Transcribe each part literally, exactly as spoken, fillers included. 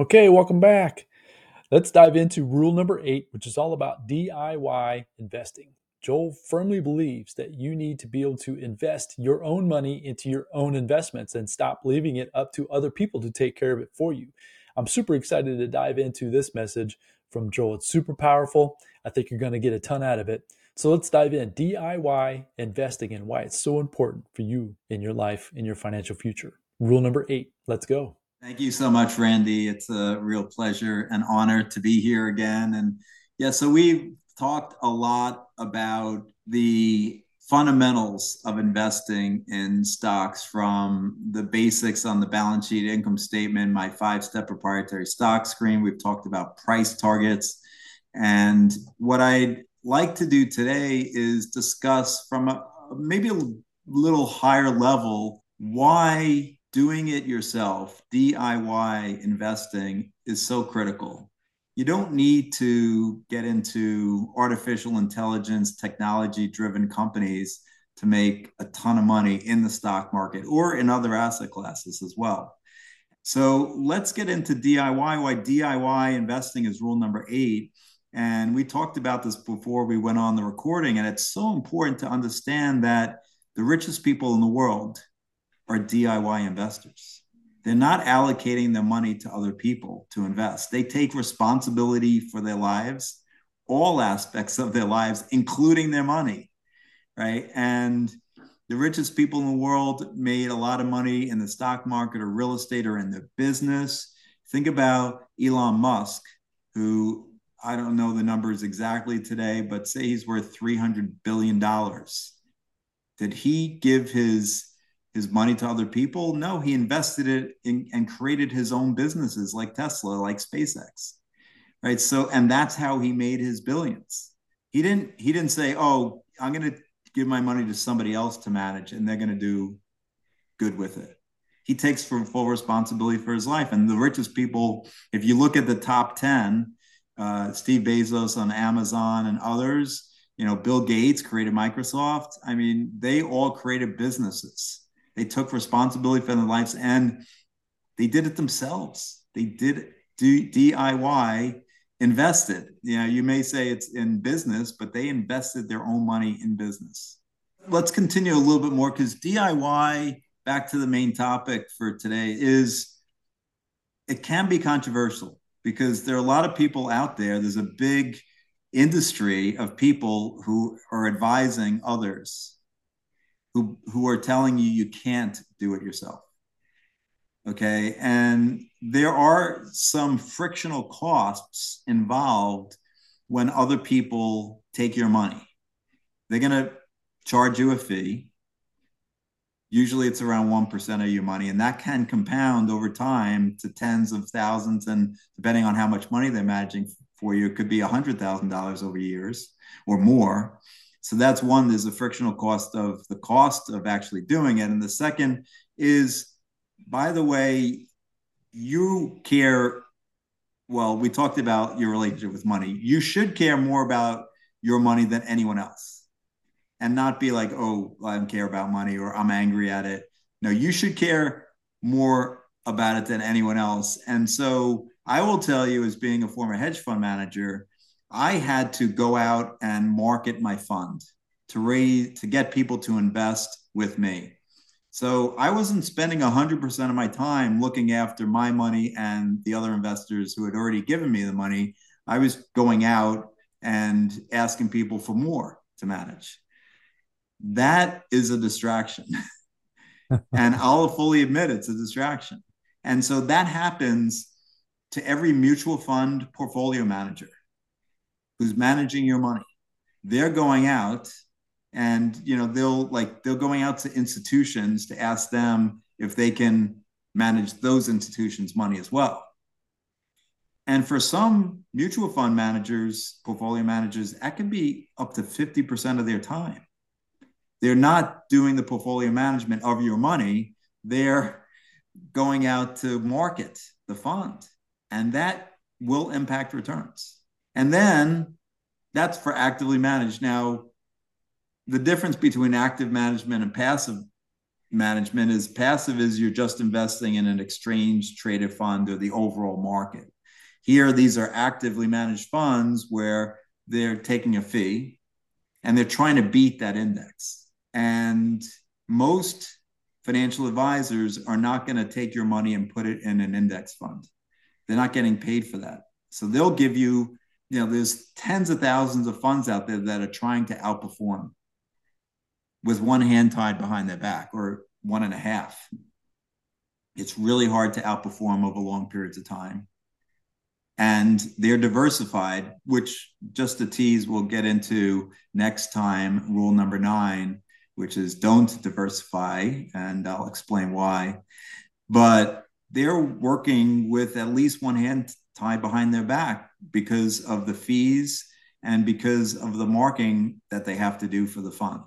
Okay, welcome back. Let's dive into rule number eight, which is all about D I Y investing. Joel firmly believes that you need to be able to invest your own money into your own investments and stop leaving it up to other people to take care of it for you. I'm super excited to dive into this message from Joel. It's super powerful. I think you're going to get a ton out of it. So let's dive in. D I Y investing and why it's so important for you in your life, in your financial future. Rule number eight. Let's go. Thank you so much, Randy. It's a real pleasure and honor to be here again. And yeah, so we've talked a lot about the fundamentals of investing in stocks, from the basics on the balance sheet, income statement, my five step proprietary stock screen. We've talked about price targets. And what I'd like to do today is discuss from a maybe a little higher level why doing it yourself, D I Y investing, is so critical. You don't need to get into artificial intelligence, technology driven companies to make a ton of money in the stock market or in other asset classes as well. So let's get into D I Y, why D I Y investing is rule number eight. And we talked about this before we went on the recording, and it's so important to understand that the richest people in the world are D I Y investors. They're not allocating their money to other people to invest. They take responsibility for their lives, all aspects of their lives, including their money, right? And the richest people in the world made a lot of money in the stock market or real estate or in their business. Think about Elon Musk, who, I don't know the numbers exactly today, but say he's worth three hundred billion dollars. Did he give his his money to other people? No, he invested it in and created his own businesses like Tesla, like SpaceX, right? So, and that's how he made his billions. He didn't, he didn't say, oh, I'm going to give my money to somebody else to manage and they're going to do good with it. He takes full responsibility for his life. And the richest people, if you look at the top ten, uh, Steve Bezos on Amazon and others, you know, Bill Gates created Microsoft. I mean, they all created businesses. They took responsibility for their lives and they did it themselves. They did D I Y, invested. You know, you may say it's in business, but they invested their own money in business. Let's continue a little bit more, because D I Y, back to the main topic for today, is it can be controversial because there are a lot of people out there. There's a big industry of people who are advising others who who are telling you you can't do it yourself. Okay. And there are some frictional costs involved when other people take your money. They're going to charge you a fee. Usually it's around one percent of your money, and that can compound over time to tens of thousands. And depending on how much money they're managing for you, it could be one hundred thousand dollars over years or more. So that's one, there's a frictional cost of the cost of actually doing it. And the second is, by the way, you care. Well, we talked about your relationship with money. You should care more about your money than anyone else and not be like, oh, I don't care about money or I'm angry at it. No, you should care more about it than anyone else. And so I will tell you, as being a former hedge fund manager, I had to go out and market my fund to raise, to get people to invest with me. So I wasn't spending one hundred percent of my time looking after my money and the other investors who had already given me the money. I was going out and asking people for more to manage. That is a distraction. And I'll fully admit it's a distraction. And so that happens to every mutual fund portfolio manager who's managing your money. They're going out and, you know, they'll like, they're going out to institutions to ask them if they can manage those institutions' money as well. And for some mutual fund managers, portfolio managers, that can be up to fifty percent of their time. They're not doing the portfolio management of your money. They're going out to market the fund, and that will impact returns. And then that's for actively managed. Now, the difference between active management and passive management is passive is you're just investing in an exchange traded fund or the overall market. Here, these are actively managed funds where they're taking a fee and they're trying to beat that index. And most financial advisors are not going to take your money and put it in an index fund. They're not getting paid for that. So they'll give you, you know, there's tens of thousands of funds out there that are trying to outperform with one hand tied behind their back or one and a half. It's really hard to outperform over long periods of time. And they're diversified, which just to tease, we'll get into next time, rule number nine, which is don't diversify, and I'll explain why. But they're working with at least one hand tied behind their back because of the fees and because of the marking that they have to do for the fund.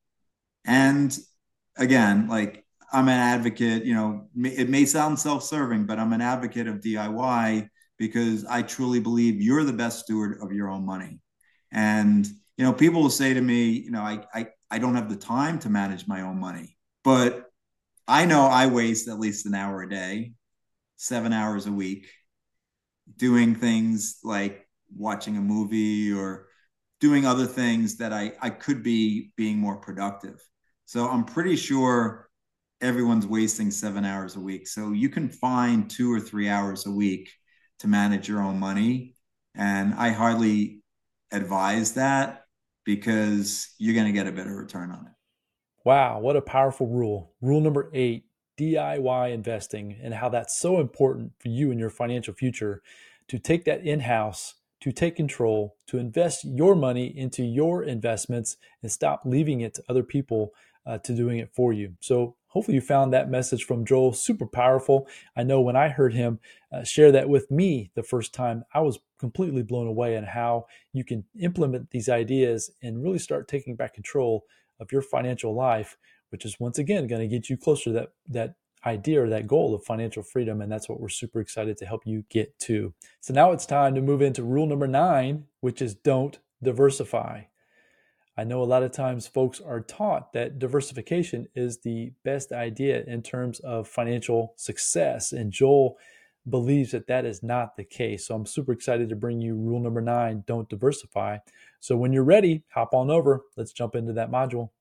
And again, like I'm an advocate, you know, it may sound self-serving, but I'm an advocate of D I Y because I truly believe you're the best steward of your own money. And, you know, people will say to me, you know, I, I, I don't have the time to manage my own money, but I know I waste at least an hour a day, seven hours a week, doing things like watching a movie or doing other things that I, I could be being more productive. So I'm pretty sure everyone's wasting seven hours a week. So you can find two or three hours a week to manage your own money. And I hardly advise that because you're going to get a better return on it. Wow, what a powerful rule. Rule number eight, D I Y investing, and how that's so important for you and your financial future to take that in-house, to take control, to invest your money into your investments and stop leaving it to other people uh, to doing it for you. So hopefully you found that message from Joel super powerful. I know when I heard him uh, share that with me the first time, I was completely blown away on how you can implement these ideas and really start taking back control of your financial life, which is once again going to get you closer to that, that idea or that goal of financial freedom. And that's what we're super excited to help you get to. So now it's time to move into rule number nine, which is don't diversify. I know a lot of times folks are taught that diversification is the best idea in terms of financial success. And Joel believes that that is not the case. So I'm super excited to bring you rule number nine, don't diversify. So when you're ready, hop on over. Let's jump into that module.